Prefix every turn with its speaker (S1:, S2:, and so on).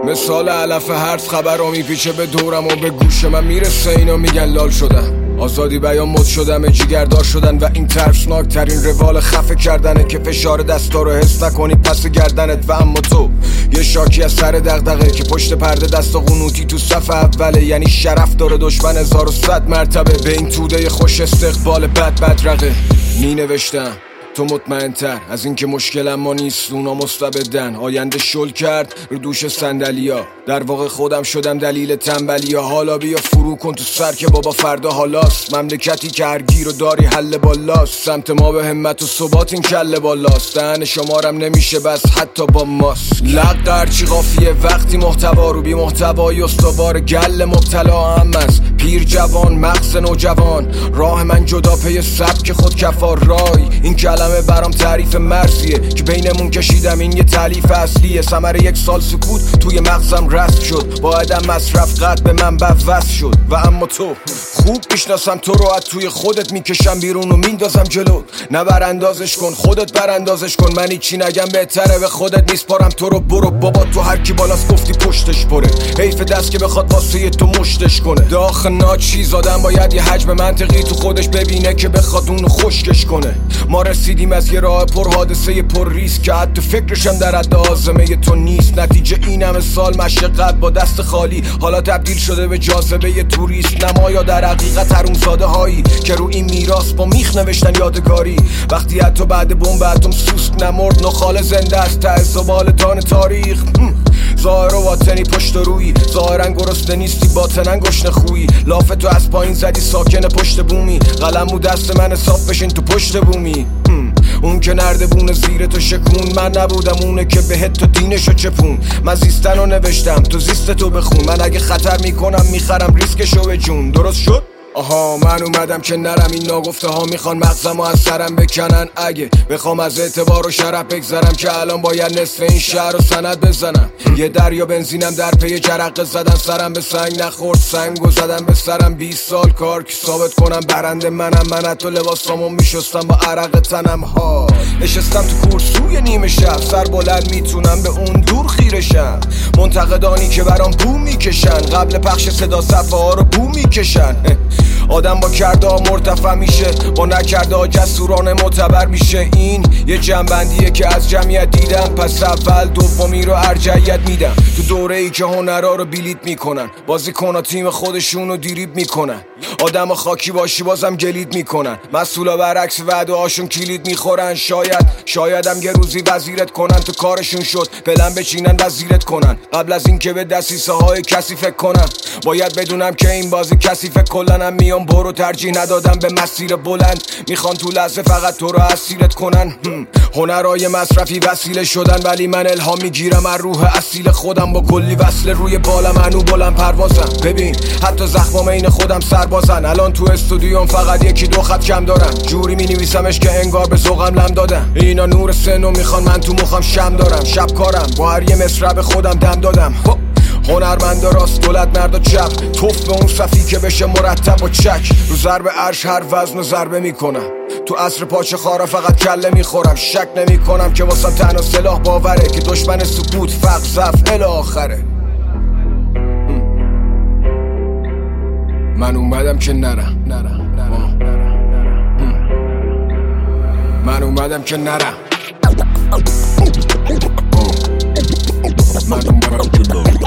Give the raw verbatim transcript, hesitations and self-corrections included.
S1: مثال علف هرز خبرها میپیچه به دورم و به گوش من میرسه، اینا میگن لال شدم. آزادی بیان مد شدم، جیگردار شدن و این ترسناک ترین روال خفه کردنه که فشار دستا رو حس نکنی پس گردنت. و اما تو یه شاکی از سر دغدغه که پشت پرده دست و قنوتی تو صف اوله، یعنی شرف داره دشمن هزار و صد مرتبه. به این توده خوش استقبال بد بدرقه می نوشتم تو مطمئن تر از این که مشکلم ما نیست، اونا مستبدن. آینده شل کرد رو دوش صندلیا، در واقع خودم شدم دلیل تنبلیا. حالا بیا فرو کن تو سر که بابا فردا حالاست، مملکتی که هر گیر و داری حل بالاست. سمت ما به همت و ثبات این کله بالاست، دهن شمارم نمیشه بس حتی با ماست. لق هرچی قافیه وقتی محتوا رو بی محتوای استوار گل مبتلا هم است. پیر جوان مغز نوجوان، راه من جدا پی سبک خود کفار رای. این کلمه برام تعریف مرزیه که بینمون کشیدم، این یه تالیف اصلیه. ثمره یک سال سکوت توی مغزم رست شد، با عدم مصرف قد به من بوست شد. و اما تو خوب میشناسم تو رو، از توی خودت میکشم بیرون و میندازم جلو. نه براندازش کن خودت براندازش کن، من هیچی نگم بهتره به خودت میسپارم تو رو. برو بابا تو هر کی بالاست گفتی پشتش پره، حیف دست که بخواد واسه تو مشتش کنه. داخل ناچیز آدم باید یه حجم منطقی تو خودش ببینه که بخواد اونو خشکش کنه. ما رسیدیم از یه راه پر حادثه پر ریسک که حتی فکرشم در حد آزمه تو نیست. نتیجه این همه سال مشقت با دست خالی حالا تبدیل شده به جاذبه یه توریست. نمایا در حقیقت حرومزاده هایی که رو این میراث با میخ نوشتن یادگاری. وقتی حتی بعد بمب اتم سوسک نمرد، نخال زنده است ته زبال دان تاریخ. ظاهر و باطنی پشت روی، ظاهرا گرسنه نیستی باطنن گشنه خویی. لاف تو از پایین زدی ساکن پشت بومی، قلمو دست من حساب بشین تو پشت بومی. اون که نردبون زیر تو شکون، من نبودم اونه که بهت تو دینشو چپون. من زیستن رو نوشتم تو زیست تو بخون، من اگه خطر میکنم میخرم ریسکشو به جون. درست شد؟ آها من اومدم که نرم، این ناگفته ها میخوان مغزمو از سرم بکنن. اگه بخوام از اعتبار و شرف بگذرم که الان باید نصف این شهر رو سند بزنم. یه دریا بنزینم در پی جرقه زدن، سرم به سنگ نخورد سنگو زدم به سرم. بیست سال کار که ثابت کنم برنده منم، من حتی لباسامو میشستم با عرق تنم. ها نشستم تو کورسوی نیمه شب، سر بلند میتونم به اون دور خیرشم. منتقدانی که برام بو میکشن، قبل پخش صدا صفحه ها رو بو میکشن. آدم با کرده ها مرتفع میشه، با نکرده ها جسورانه معتبر میشه. این یه جنبندیه که از جمعیت دیدم، پس اول دومی رو ارجحیت میدم. تو دوره ای که هنرها رو بیلیت میکنن، بازیکن ها تیم خودشون رو دیریب میکنن. آدم ها خاکی باشی بازم گلید میکنن، مسئولا برعکس وعده هاشون کلید میخورن. شاید شایدم یه روزی وزیرت کنن، تو کارشون شد پلن بچینن وزیرت کنن. قبل از این که به دسیسه های کسی فکر کنم، باید بدونم که این بازی کسی فکر کلنم. میام برو ترجیح ندادم به مسیر بلند، میخوان تو لحظه فقط تو رو اسیرت کنن. هنرهای مصرفی وسیله شدن، ولی من الهام میگیرم از روح اصیل خودم. با کلی وصل روی بالم هنو بلند پروازم. ببین حتی زخمام این خودم سربازن. الان تو استودیوم فقط یکی دو خط کم دارم، جوری مینویسمش که انگار به ذوقم لم دادم. اینا نور سنو میخوان، من تو مخم شم دارم. شب کارم با هر یه مصرع خودم دم دادم. هنرمند راست دولت مرد و چپ، توف به اون صفی که بشه مرتب و چک. رو ضرب عرش هر وزن و ضربه میکنم، تو عصر پاچه خارا فقط کله میخورم. شک نمی کنم که واسم تنها سلاح باوره، که دشمن سکوت فقر ضعف الی آخره. من اومدم که نرم، نرم نرم من اومدم که نرم من اومدم که نرم